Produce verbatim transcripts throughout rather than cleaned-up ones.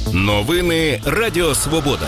Новини Радіо Свобода.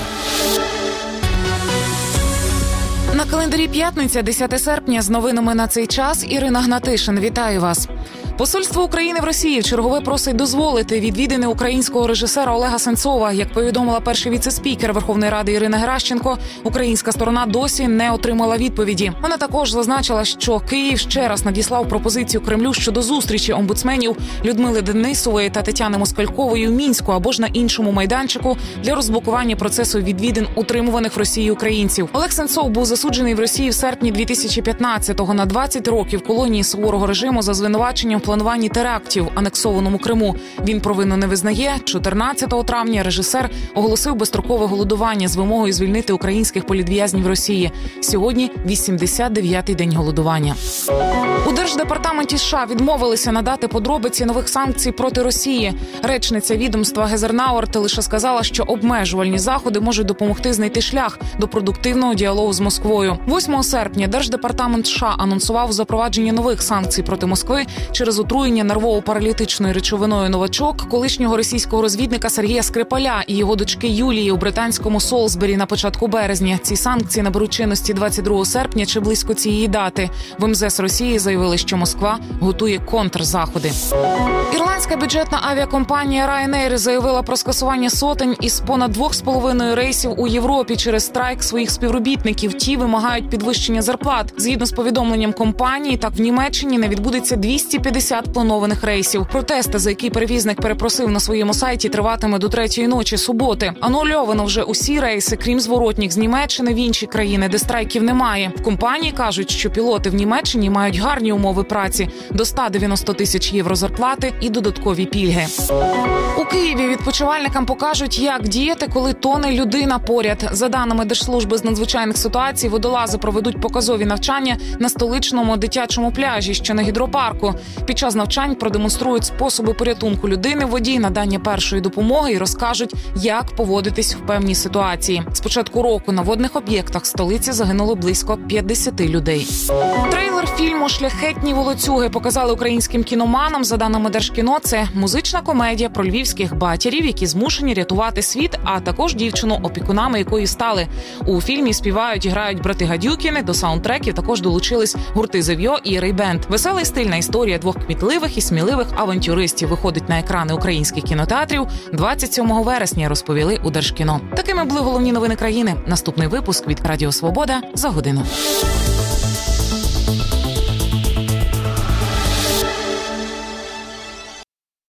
На календарі п'ятниця, десяте серпня. З новинами на цей час Ірина Гнатишин. Вітаю вас. Посольство України в Росії вчергове просить дозволити відвідини українського режисера Олега Сенцова. Як повідомила перший віце-спікер Верховної Ради Ірина Геращенко, українська сторона досі не отримала відповіді. Вона також зазначила, що Київ ще раз надіслав пропозицію Кремлю щодо зустрічі омбудсменів Людмили Денисової та Тетяни Москалькової у Мінську або ж на іншому майданчику для розблокування процесу відвідин утримуваних в Росії українців. Олег Сенцов був засуджений в Росії в серпні дві тисячі п'ятнадцятого на двадцять років колонії суворого режиму за звинуваченням плануванні терактів в анексованому Криму. Він провину не визнає. чотирнадцятого травня режисер оголосив безстрокове голодування з вимогою звільнити українських політв'язнів Росії. Сьогодні вісімдесят дев'ятий день голодування. У Держдепартаменті США відмовилися надати подробиці нових санкцій проти Росії. Речниця відомства Гезер Науерт лише сказала, що обмежувальні заходи можуть допомогти знайти шлях до продуктивного діалогу з Москвою. восьмого серпня Держдепартамент США анонсував запровадження нових санкцій проти Москви через отруєння нервово-паралітичною речовиною «Новачок» колишнього російського розвідника Сергія Скрипаля і його дочки Юлії у британському Солсбері на початку березня. Ці санкції наберуть чинності двадцять другого серпня чи близько цієї дати. В ем зе ес Росії заявили, що Москва готує контрзаходи. Ірландська бюджетна авіакомпанія Ryanair заявила про скасування сотень із понад двох з половиною рейсів у Європі через страйк своїх співробітників. Ті вимагають підвищення зарплат. Згідно з повідомленням компанії, так в Німеччині не відбудеться двісті п'ятдесят планованих рейсів. Протести, за які перевізник перепросив на своєму сайті, триватиме до третьої ночі суботи. Анульовано вже усі рейси, крім зворотніх з Німеччини в інші країни, де страйків немає. В компанії кажуть, що пілоти в Німеччині мають гарні умови праці – до ста дев'яноста тисяч євро зарплати і додаткові пільги. У Києві відпочивальникам покажуть, як діяти, коли тоне людина поряд. За даними Держслужби з надзвичайних ситуацій, водолази проведуть показові навчання на столичному дитячому пляжі, що на гідропарку. Під час навчань продемонструють способи порятунку людини в воді, надання першої допомоги і розкажуть, як поводитись в певній ситуації. З початку року на водних об'єктах столиці загинуло близько п'ятдесят людей. Трейлер фільму «Шляхетні волоцюги» показали українським кіноманам. За даними Держкіно, це музична комедія про львівських батьків, які змушені рятувати світ, а також дівчину, опікунами якої стали. У фільмі співають і грають брати Гадюкіни, до саундтреків також долучились гурти «Зев'йо» і «Рейбенд». Весела і стильна історія двох кмітливих і сміливих авантюристів виходить на екрани українських кінотеатрів двадцять сьомого вересня, розповіли у Держкіно. Такими були головні новини країни. Наступний випуск від Радіо Свобода за годину.